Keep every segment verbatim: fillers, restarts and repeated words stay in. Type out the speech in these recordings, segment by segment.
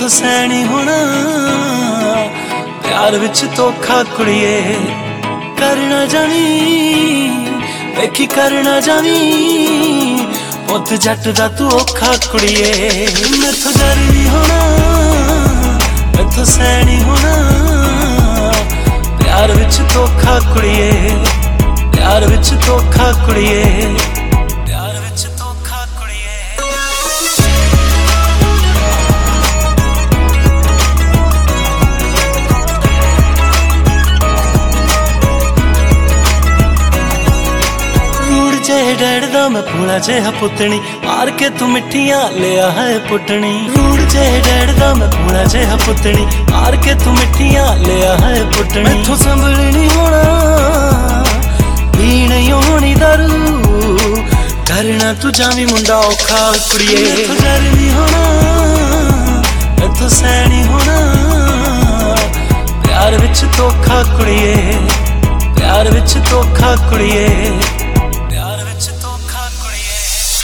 ਮੈਥੋਂ ਸਹਿ ਨੀ ਹੋਣਾ ਪਿਆਰ ਵਿੱਚ ਧੋਖਾ ਕੁੜੀਏ। ਕਰਨਾ ਜਾਵੀਂ ਵੇਖੀ ਕਰਨਾ ਜਾਵੀਂ ਪੁੱਤ ਜੱਟ ਦਾ ਤੂੰ ਔਖਾ ਕੁੜੀਏ। ਮੈਥੋਂ ਡਰ ਨੀ ਹੋਣਾ ਮੈਥੋਂ ਸਹਿ ਨੀ ਹੋਣਾ ਪਿਆਰ ਵਿੱਚ ਧੋਖਾ ਕੁੜੀਏ। ਪਿਆਰ ਵਿੱਚ ਧੋਖਾ ਕੁੜੀਏ। ਪਿਆਰ ਵਿੱਚ ਧੋਖਾ ਕੁੜੀਏ। ਰੂੜ ਜਿਹੇ ਡੈਡ ਦਾ ਮੈਂ ਭੋਲਾ ਜਿਹਾ ਪੁੱਤਣੀ ਮਾਰ ਕੇ ਤੂੰ ਮਿੱਠੀਆਂ ਲਿਆ ਹੈ ਪੁੱਟਣੀ। ਰੂੜ ਜਿਹੇ ਡੈਡ ਦਾ ਮੈਂ ਭੋਲਾ ਜਿਹਾ ਪੁੱਤਣੀ ਮਾਰ ਕੇ ਤੂੰ ਮਿੱਠੀਆਂ ਲਿਆ ਹੈ ਪੁੱਟਣੀ। ਮੈਥੋਂ ਸੰਭਲ ਨੀ ਹੋਣਾ ਪੀਣ ਹੋਣੀ ਦਾਰੂ ਕਰਨਾ ਤੂੰ ਜਾਵੀਂ ਮੁੰਡਾ ਔਖਾ ਕੁੜੀਏ। ਮੈਥੋਂ ਡਰ ਨੀ ਹੋਣਾ ਮੈਥੋਂ ਸਹਿ ਨੀ ਹੋਣਾ ਪਿਆਰ ਵਿੱਚ ਧੋਖਾ ਕੁੜੀਏ। ਪਿਆਰ ਵਿੱਚ ਧੋਖਾ ਕੁੜੀਏ। ਪਿਆਰ ਵਿੱਚ ਧੋਖਾ ਕੁੜੀਏ।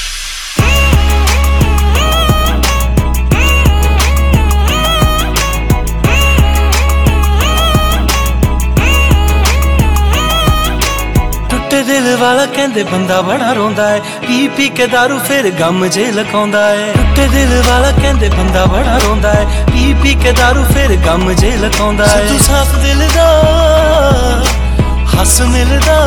ਟੁੱਟੇ ਦਿਲ ਵਾਲਾ ਕਹਿੰਦੇ ਬੰਦਾ ਬੜਾ ਰੋਂਦਾ ਏ ਪੀ ਪੀ ਕੇ ਦਾਰੂ ਫਿਰ ਗਮ ਜੇ ਲਕਾਉਂਦਾ ਏ। ਟੁੱਟੇ ਦਿਲ ਵਾਲਾ ਕਹਿੰਦੇ ਬੰਦਾ ਬੜਾ ਰੋਂਦਾ ਏ ਪੀ ਪੀ ਕੇ ਦਾਰੂ ਫਿਰ ਗਮ ਜੇ ਲਕਾਉਂਦਾ ਏ। ਤੂੰ ਸਾਫ ਦਿਲ ਦਾ ਹੱਸ ਮਿਲਦਾ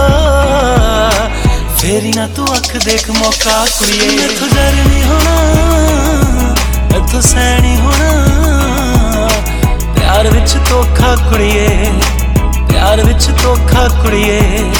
ਫੇਰੀ ਨਾ ਤੂੰ ਅੱਖ ਦੇਖ ਮੌਕਾ ਕੁੜੀਏ। ਮੈਥੋਂ ਡਰ ਨੀ ਹੋਣਾ ਮੈਥੋਂ ਸਹਿ ਨੀ ਹੋਣਾ ਪਿਆਰ ਵਿੱਚ ਧੋਖਾ ਕੁੜੀਏ। ਪਿਆਰ ਵਿੱਚ ਧੋਖਾ ਕੁੜੀਏ।